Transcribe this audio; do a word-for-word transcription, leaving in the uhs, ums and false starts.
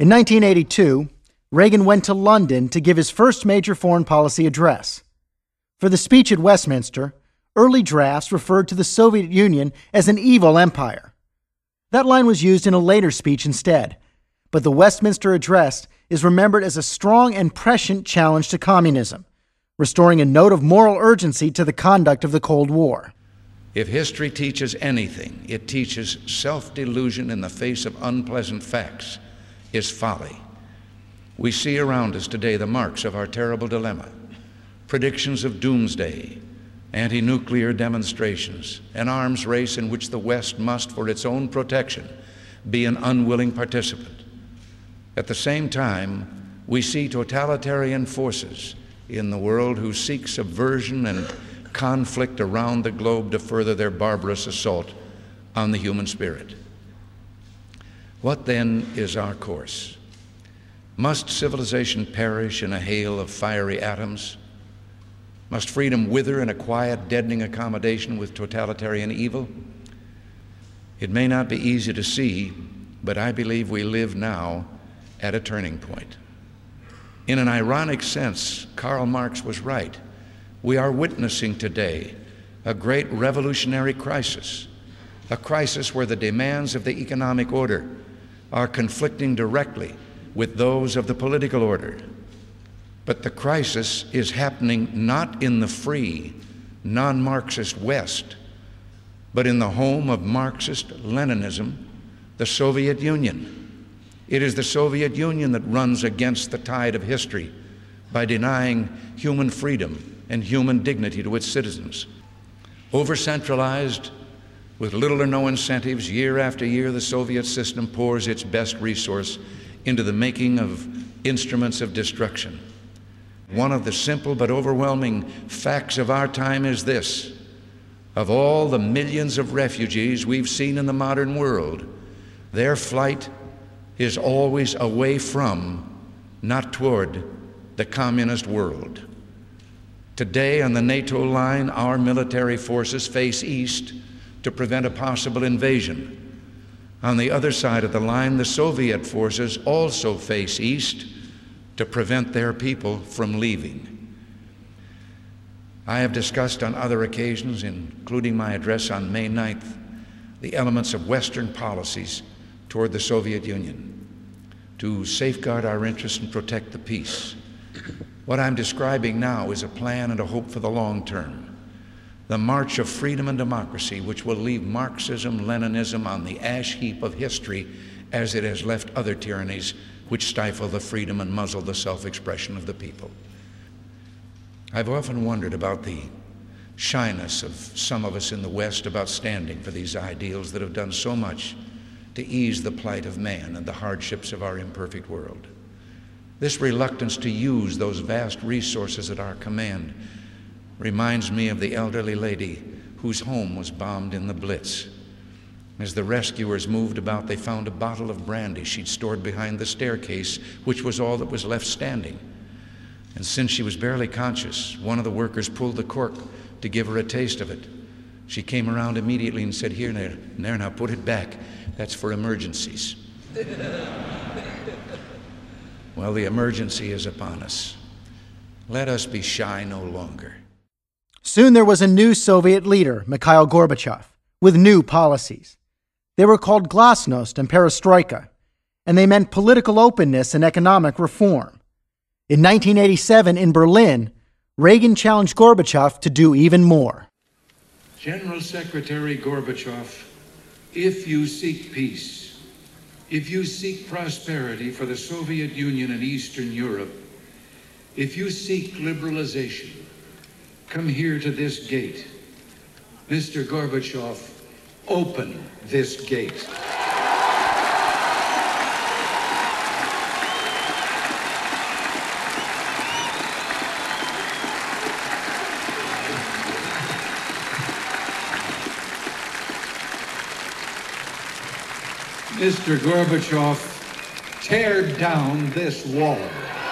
In nineteen eighty-two, Reagan went to London to give his first major foreign policy address. For the speech at Westminster, early drafts referred to the Soviet Union as an evil empire. That line was used in a later speech instead, but the Westminster Address is remembered as a strong and prescient challenge to communism, restoring a note of moral urgency to the conduct of the Cold War. If history teaches anything, it teaches self-delusion in the face of unpleasant facts is folly. We see around us today the marks of our terrible dilemma: predictions of doomsday, anti-nuclear demonstrations, an arms race in which the West must, for its own protection, be an unwilling participant. At the same time, we see totalitarian forces in the world who seek subversion and conflict around the globe to further their barbarous assault on the human spirit. What then is our course? Must civilization perish in a hail of fiery atoms? Must freedom wither in a quiet, deadening accommodation with totalitarian evil? It may not be easy to see, but I believe we live now at a turning point. In an ironic sense, Karl Marx was right. We are witnessing today a great revolutionary crisis, a crisis where the demands of the economic order are conflicting directly with those of the political order. But the crisis is happening not in the free, non-Marxist West, but in the home of Marxist-Leninism, the Soviet Union. It is the Soviet Union that runs against the tide of history by denying human freedom and human dignity to its citizens. Over-centralized, with little or no incentives, year after year, the Soviet system pours its best resource into the making of instruments of destruction. One of the simple but overwhelming facts of our time is this: of all the millions of refugees we've seen in the modern world, their flight is always away from, not toward, the communist world. Today, on the NATO line, our military forces face east to prevent a possible invasion. On the other side of the line, the Soviet forces also face east to prevent their people from leaving. I have discussed on other occasions, including my address on May ninth, the elements of Western policies toward the Soviet Union to safeguard our interests and protect the peace. What I'm describing now is a plan and a hope for the long term, the march of freedom and democracy, which will leave Marxism, Leninism on the ash heap of history as it has left other tyrannies which stifle the freedom and muzzle the self-expression of the people. I've often wondered about the shyness of some of us in the West about standing for these ideals that have done so much to ease the plight of man and the hardships of our imperfect world. This reluctance to use those vast resources at our command reminds me of the elderly lady whose home was bombed in the Blitz. As the rescuers moved about, they found a bottle of brandy she'd stored behind the staircase, which was all that was left standing. And since she was barely conscious, one of the workers pulled the cork to give her a taste of it. She came around immediately and said, "Here, there, there, now put it back. That's for emergencies." Well, the emergency is upon us. Let us be shy no longer. Soon there was a new Soviet leader, Mikhail Gorbachev, with new policies. They were called Glasnost and Perestroika, and they meant political openness and economic reform. In nineteen eighty-seven in Berlin, Reagan challenged Gorbachev to do even more. General Secretary Gorbachev, if you seek peace, if you seek prosperity for the Soviet Union and Eastern Europe, if you seek liberalization, come here to this gate. Mister Gorbachev, open this gate. Mister Gorbachev, tear down this wall.